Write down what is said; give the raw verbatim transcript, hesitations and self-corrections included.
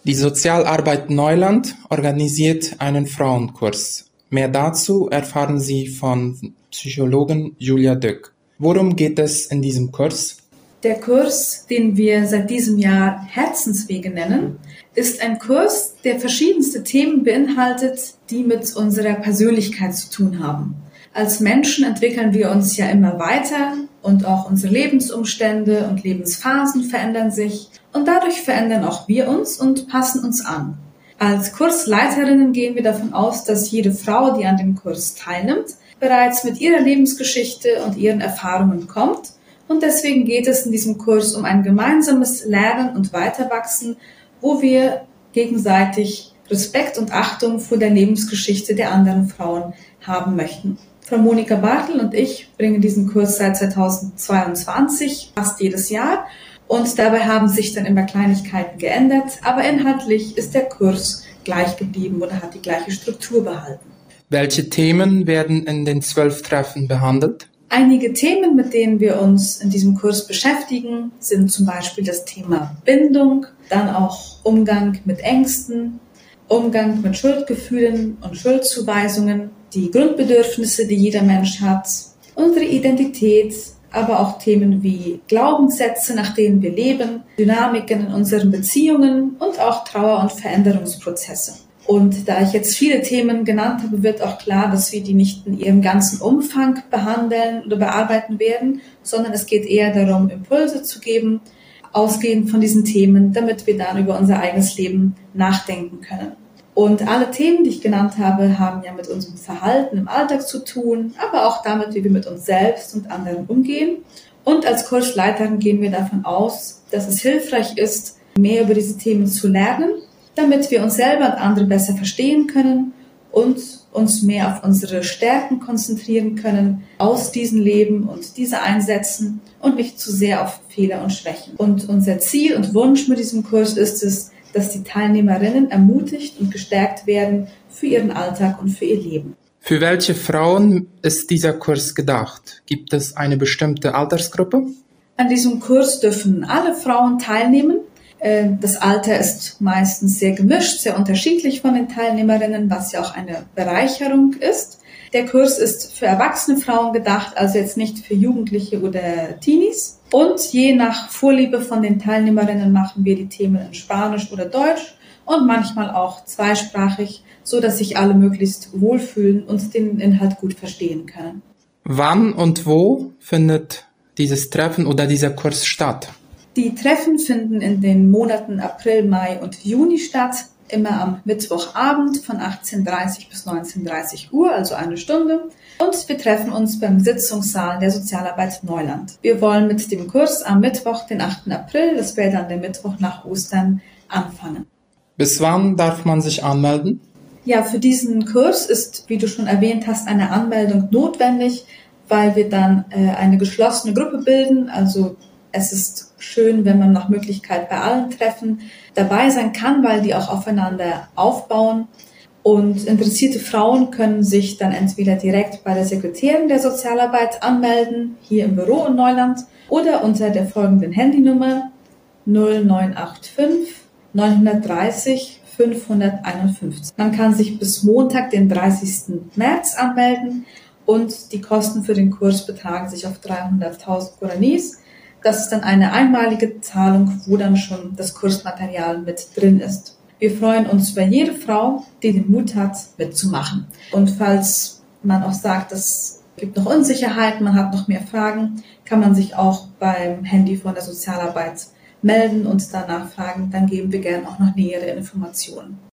Die Sozialarbeit Neuland organisiert einen Frauenkurs. Mehr dazu erfahren Sie von Psychologin Julia Dück. Worum geht es in diesem Kurs? Der Kurs, den wir seit diesem Jahr Herzenswege nennen, ist ein Kurs, der verschiedenste Themen beinhaltet, die mit unserer Persönlichkeit zu tun haben. Als Menschen entwickeln wir uns ja immer weiter und auch unsere Lebensumstände und Lebensphasen verändern sich und dadurch verändern auch wir uns und passen uns an. Als Kursleiterinnen gehen wir davon aus, dass jede Frau, die an dem Kurs teilnimmt, bereits mit ihrer Lebensgeschichte und ihren Erfahrungen kommt und deswegen geht es in diesem Kurs um ein gemeinsames Lernen und Weiterwachsen, wo wir gegenseitig Respekt und Achtung vor der Lebensgeschichte der anderen Frauen haben möchten. Frau Monika Bartel und ich bringen diesen Kurs seit zweitausendzweiundzwanzig, fast jedes Jahr. Und dabei haben sich dann immer Kleinigkeiten geändert, aber inhaltlich ist der Kurs gleich geblieben oder hat die gleiche Struktur behalten. Welche Themen werden in den zwölf Treffen behandelt? Einige Themen, mit denen wir uns in diesem Kurs beschäftigen, sind zum Beispiel das Thema Bindung, dann auch Umgang mit Ängsten, Umgang mit Schuldgefühlen und Schuldzuweisungen, die Grundbedürfnisse, die jeder Mensch hat, unsere Identität, aber auch Themen wie Glaubenssätze, nach denen wir leben, Dynamiken in unseren Beziehungen und auch Trauer- und Veränderungsprozesse. Und da ich jetzt viele Themen genannt habe, wird auch klar, dass wir die nicht in ihrem ganzen Umfang behandeln oder bearbeiten werden, sondern es geht eher darum, Impulse zu geben, ausgehend von diesen Themen, damit wir dann über unser eigenes Leben nachdenken können. Und alle Themen, die ich genannt habe, haben ja mit unserem Verhalten im Alltag zu tun, aber auch damit, wie wir mit uns selbst und anderen umgehen. Und als Kursleiterin gehen wir davon aus, dass es hilfreich ist, mehr über diese Themen zu lernen, damit wir uns selber und andere besser verstehen können und uns mehr auf unsere Stärken konzentrieren können, aus diesen Leben und diese einsetzen und nicht zu sehr auf Fehler und Schwächen. Und unser Ziel und Wunsch mit diesem Kurs ist es, dass die Teilnehmerinnen ermutigt und gestärkt werden für ihren Alltag und für ihr Leben. Für welche Frauen ist dieser Kurs gedacht? Gibt es eine bestimmte Altersgruppe? An diesem Kurs dürfen alle Frauen teilnehmen. Das Alter ist meistens sehr gemischt, sehr unterschiedlich von den Teilnehmerinnen, was ja auch eine Bereicherung ist. Der Kurs ist für erwachsene Frauen gedacht, also jetzt nicht für Jugendliche oder Teenies. Und je nach Vorliebe von den Teilnehmerinnen machen wir die Themen in Spanisch oder Deutsch und manchmal auch zweisprachig, so dass sich alle möglichst wohlfühlen und den Inhalt gut verstehen können. Wann und wo findet dieses Treffen oder dieser Kurs statt? Die Treffen finden in den Monaten April, Mai und Juni statt, immer am Mittwochabend von achtzehn Uhr dreißig bis neunzehn Uhr dreißig, also eine Stunde. Und wir treffen uns beim Sitzungssaal der Sozialarbeit Neuland. Wir wollen mit dem Kurs am Mittwoch, den achten April, das wäre dann der Mittwoch nach Ostern, anfangen. Bis wann darf man sich anmelden? Ja, für diesen Kurs ist, wie du schon erwähnt hast, eine Anmeldung notwendig, weil wir dann äh, eine geschlossene Gruppe bilden, also es ist schön, wenn man nach Möglichkeit bei allen Treffen dabei sein kann, weil die auch aufeinander aufbauen. Und interessierte Frauen können sich dann entweder direkt bei der Sekretärin der Sozialarbeit anmelden, hier im Büro in Neuland, oder unter der folgenden Handynummer null neun acht fünf neun drei null fünf eins fünf. Man kann sich bis Montag, den dreißigsten März anmelden und die Kosten für den Kurs betragen sich auf dreihunderttausend Guaranis. Das ist dann eine einmalige Zahlung, wo dann schon das Kursmaterial mit drin ist. Wir freuen uns über jede Frau, die den Mut hat, mitzumachen. Und falls man auch sagt, es gibt noch Unsicherheiten, man hat noch mehr Fragen, kann man sich auch beim Handy von der Sozialarbeit melden und danach fragen. Dann geben wir gerne auch noch nähere Informationen.